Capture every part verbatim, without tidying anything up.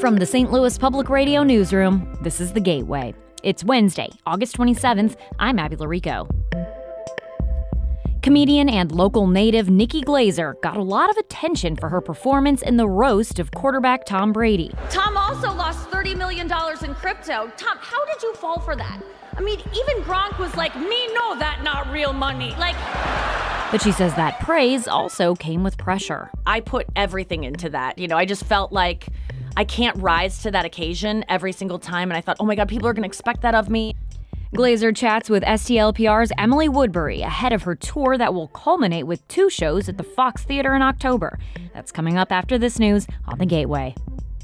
From the Saint Louis Public Radio Newsroom, this is The Gateway. It's Wednesday, August twenty-seventh. I'm Abby Larico. Comedian and local native Nikki Glazer got a lot of attention for her performance in the roast of quarterback Tom Brady. Tom also lost thirty million dollars in crypto. Tom, how did you fall for that? I mean, even Gronk was like, me know that not real money. Like... But she says that praise also came with pressure. I put everything into that. You know, I just felt like I can't rise to that occasion every single time. And I thought, oh my God, people are going to expect that of me. Glazer chats with S T L P R's Emily Woodbury ahead of her tour that will culminate with two shows at the Fox Theater in October. That's coming up after this news on The Gateway.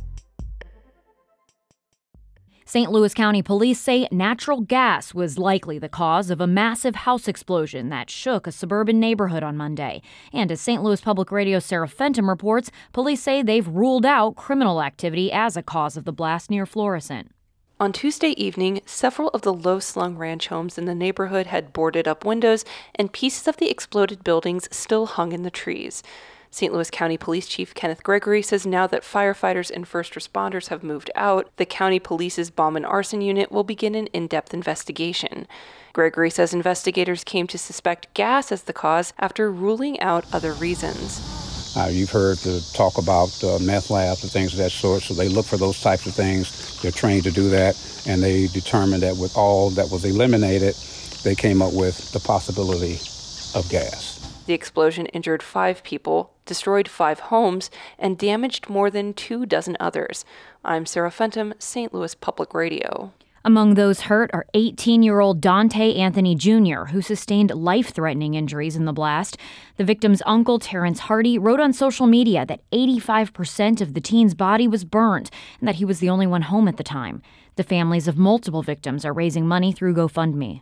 Saint Louis County Police say natural gas was likely the cause of a massive house explosion that shook a suburban neighborhood on Monday. And as Saint Louis Public Radio's Sarah Fenton reports, police say they've ruled out criminal activity as a cause of the blast near Florissant. On Tuesday evening, several of the low-slung ranch homes in the neighborhood had boarded-up windows, and pieces of the exploded buildings still hung in the trees. Saint Louis County Police Chief Kenneth Gregory says now that firefighters and first responders have moved out, the county police's bomb and arson unit will begin an in-depth investigation. Gregory says investigators came to suspect gas as the cause after ruling out other reasons. Uh, you've heard the talk about uh, meth labs and things of that sort, so they look for those types of things. They're trained to do that, and they determined that with all that was eliminated, they came up with the possibility of gas. The explosion injured five people, destroyed five homes, and damaged more than two dozen others. I'm Sarah Fenton, Saint Louis Public Radio. Among those hurt are eighteen-year-old Dante Anthony Junior, who sustained life-threatening injuries in the blast. The victim's uncle, Terrence Hardy, wrote on social media that eighty-five percent of the teen's body was burned and that he was the only one home at the time. The families of multiple victims are raising money through GoFundMe.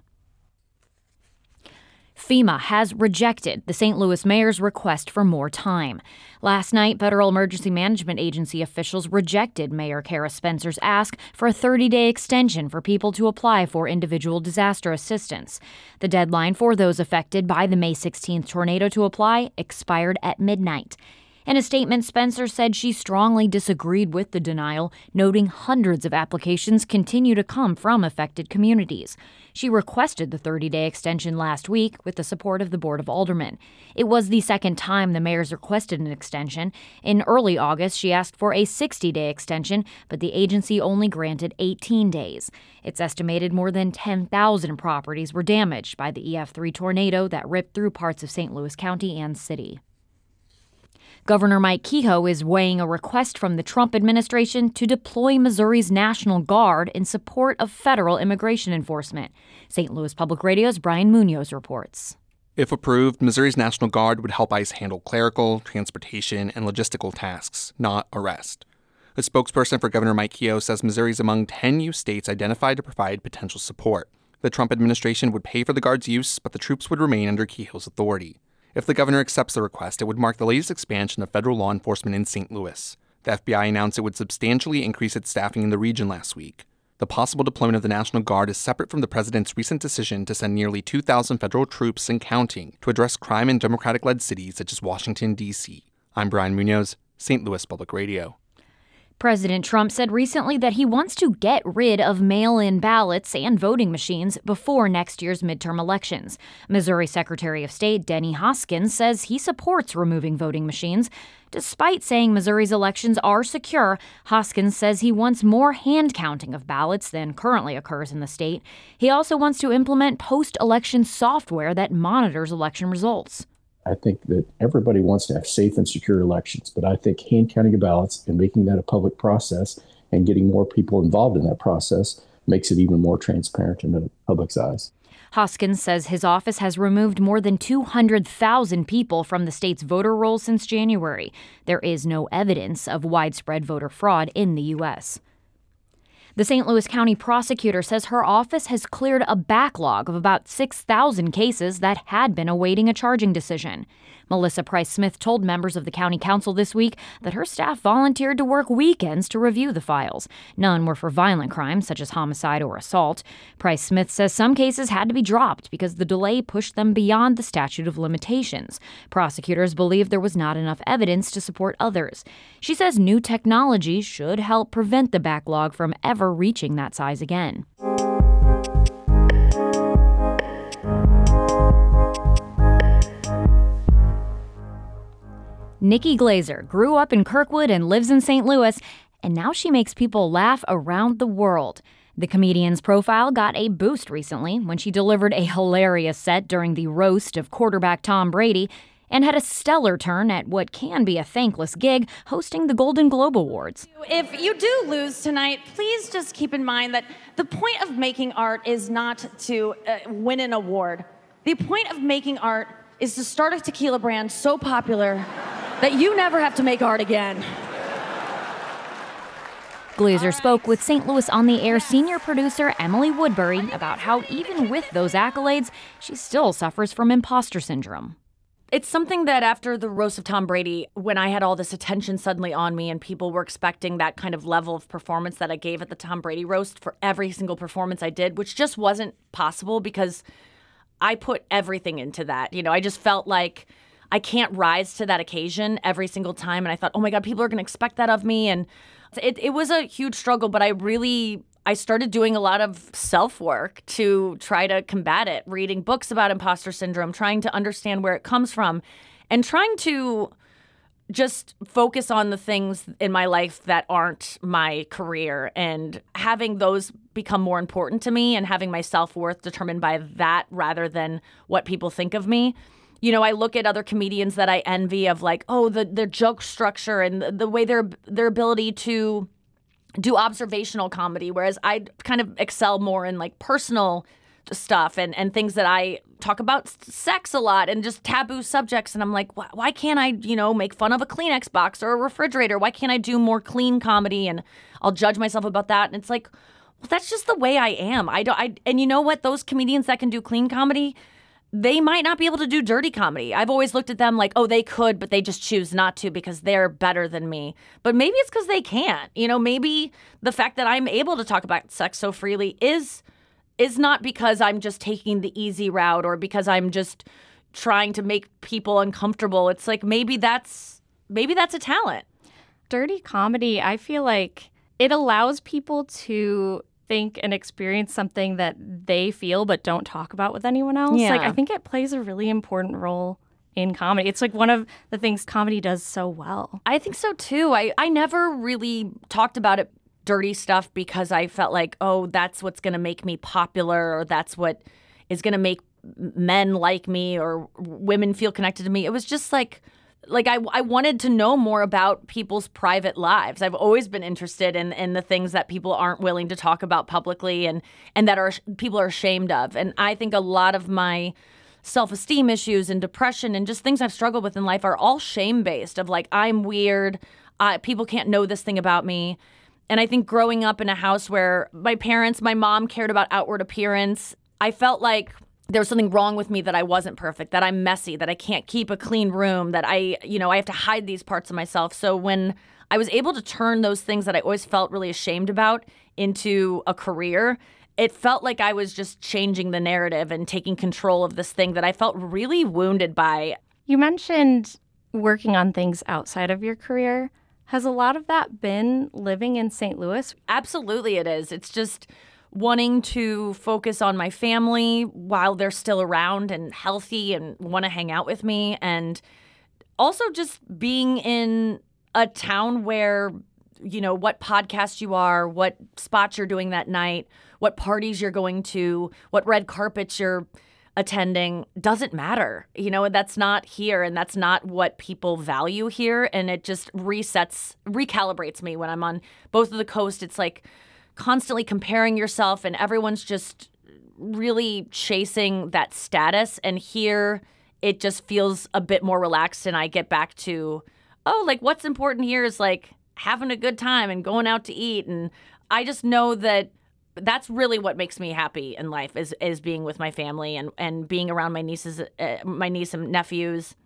FEMA has rejected the Saint Louis mayor's request for more time. Last night, Federal Emergency Management Agency officials rejected Mayor Kara Spencer's ask for a thirty-day extension for people to apply for individual disaster assistance. The deadline for those affected by the May sixteenth tornado to apply expired at midnight. In a statement, Spencer said she strongly disagreed with the denial, noting hundreds of applications continue to come from affected communities. She requested the thirty-day extension last week with the support of the Board of Aldermen. It was the second time the mayor's requested an extension. In early August, she asked for a sixty-day extension, but the agency only granted eighteen days. It's estimated more than ten thousand properties were damaged by the E F three tornado that ripped through parts of Saint Louis County and city. Governor Mike Kehoe is weighing a request from the Trump administration to deploy Missouri's National Guard in support of federal immigration enforcement. Saint Louis Public Radio's Brian Munoz reports. If approved, Missouri's National Guard would help ICE handle clerical, transportation, and logistical tasks, not arrest. A spokesperson for Governor Mike Kehoe says Missouri is among ten U states identified to provide potential support. The Trump administration would pay for the Guard's use, but the troops would remain under Kehoe's authority. If the governor accepts the request, it would mark the latest expansion of federal law enforcement in Saint Louis. The F B I announced it would substantially increase its staffing in the region last week. The possible deployment of the National Guard is separate from the president's recent decision to send nearly two thousand federal troops and counting to address crime in Democratic-led cities such as Washington, D C. I'm Brian Munoz, Saint Louis Public Radio. President Trump said recently that he wants to get rid of mail-in ballots and voting machines before next year's midterm elections. Missouri Secretary of State Denny Hoskins says he supports removing voting machines. Despite saying Missouri's elections are secure, Hoskins says he wants more hand counting of ballots than currently occurs in the state. He also wants to implement post-election software that monitors election results. I think that everybody wants to have safe and secure elections, but I think hand counting of ballots and making that a public process and getting more people involved in that process makes it even more transparent in the public's eyes. Hoskins says his office has removed more than two hundred thousand people from the state's voter rolls since January. There is no evidence of widespread voter fraud in the U S. The Saint Louis County prosecutor says her office has cleared a backlog of about six thousand cases that had been awaiting a charging decision. Melissa Price Smith told members of the county council this week that her staff volunteered to work weekends to review the files. None were for violent crimes such as homicide or assault. Price Smith says some cases had to be dropped because the delay pushed them beyond the statute of limitations. Prosecutors believe there was not enough evidence to support others. She says new technology should help prevent the backlog from ever reaching that size again. Nikki Glazer grew up in Kirkwood and lives in Saint Louis, and now she makes people laugh around the world. The comedian's profile got a boost recently when she delivered a hilarious set during the roast of quarterback Tom Brady and had a stellar turn at what can be a thankless gig hosting the Golden Globe Awards. If you do lose tonight, please just keep in mind that the point of making art is not to uh, win an award. The point of making art is to start a tequila brand so popular that you never have to make art again. Glazer spoke with Saint Louis On the Air senior producer Emily Woodbury about how even with those accolades, she still suffers from imposter syndrome. It's something that after the roast of Tom Brady, when I had all this attention suddenly on me and people were expecting that kind of level of performance that I gave at the Tom Brady roast for every single performance I did, which just wasn't possible because I put everything into that. You know, I just felt like I can't rise to that occasion every single time. And I thought, oh my God, people are going to expect that of me. And it, it was a huge struggle, but I really, I started doing a lot of self-work to try to combat it, reading books about imposter syndrome, trying to understand where it comes from, and trying to just focus on the things in my life that aren't my career and having those become more important to me and having my self-worth determined by that rather than what people think of me. You know, I look at other comedians that I envy of like, oh, the their joke structure and the, the way their their ability to do observational comedy, whereas I kind of excel more in like personal stuff and, and things that I talk about sex a lot and just taboo subjects. And I'm like, why, why can't I, you know, make fun of a Kleenex box or a refrigerator? Why can't I do more clean comedy? And I'll judge myself about that. And it's like, well, that's just the way I am. I don't, I, and you know what? Those comedians that can do clean comedy, they might not be able to do dirty comedy. I've always looked at them like, oh, they could, but they just choose not to because they're better than me. But maybe it's because they can't. You know, maybe the fact that I'm able to talk about sex so freely is is not because I'm just taking the easy route or because I'm just trying to make people uncomfortable. It's like maybe that's maybe that's a talent. Dirty comedy, I feel like it allows people to think and experience something that they feel but don't talk about with anyone else. Yeah. Like, I think it plays a really important role in comedy. It's like one of the things comedy does so well. I think so too. I, I never really talked about it, dirty stuff, because I felt like, oh, that's what's going to make me popular or that's what is going to make men like me or women feel connected to me. It was just like, like I, I wanted to know more about people's private lives. I've always been interested in, in the things that people aren't willing to talk about publicly and, and that are people are ashamed of. And I think a lot of my self-esteem issues and depression and just things I've struggled with in life are all shame-based of like, I'm weird. Uh, people can't know this thing about me. And I think growing up in a house where my parents, my mom cared about outward appearance, I felt like there was something wrong with me, that I wasn't perfect, that I'm messy, that I can't keep a clean room, that I, you know, I have to hide these parts of myself. So when I was able to turn those things that I always felt really ashamed about into a career, it felt like I was just changing the narrative and taking control of this thing that I felt really wounded by. You mentioned working on things outside of your career. Has a lot of that been living in Saint Louis? Absolutely it is. It's just wanting to focus on my family while they're still around and healthy and want to hang out with me. And also just being in a town where, you know, what podcast you are, what spots you're doing that night, what parties you're going to, what red carpets you're attending doesn't matter. You know, that's not here and that's not what people value here. And it just resets, recalibrates me when I'm on both of the coast. It's like constantly comparing yourself and everyone's just really chasing that status. And here it just feels a bit more relaxed and I get back to, oh, like what's important here is like having a good time and going out to eat. And I just know that that's really what makes me happy in life is is being with my family and, and being around my nieces, uh, my niece and nephews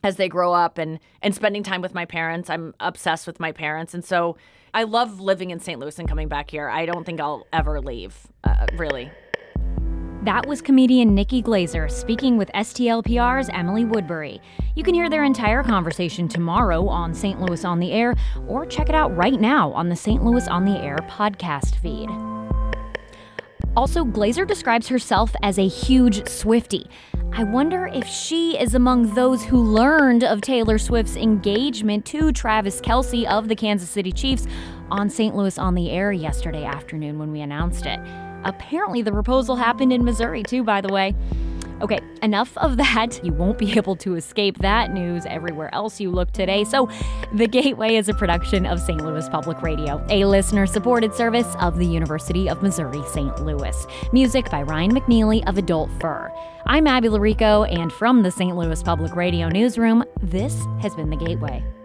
as they grow up and, and spending time with my parents. I'm obsessed with my parents. And so I love living in Saint Louis and coming back here. I don't think I'll ever leave, uh, really. That was comedian Nikki Glazer speaking with S T L P R's Emily Woodbury. You can hear their entire conversation tomorrow on Saint Louis on the Air, or check it out right now on the Saint Louis on the Air podcast feed. Also, Glazer describes herself as a huge Swiftie. I wonder if she is among those who learned of Taylor Swift's engagement to Travis Kelce of the Kansas City Chiefs on Saint Louis on the Air yesterday afternoon when we announced it. Apparently, the proposal happened in Missouri, too, by the way. Okay, enough of that. You won't be able to escape that news everywhere else you look today. So, The Gateway is a production of Saint Louis Public Radio, a listener-supported service of the University of Missouri-Saint Louis. Music by Ryan McNeely of Adult Fur. I'm Abby Larico, and from the Saint Louis Public Radio newsroom, this has been The Gateway.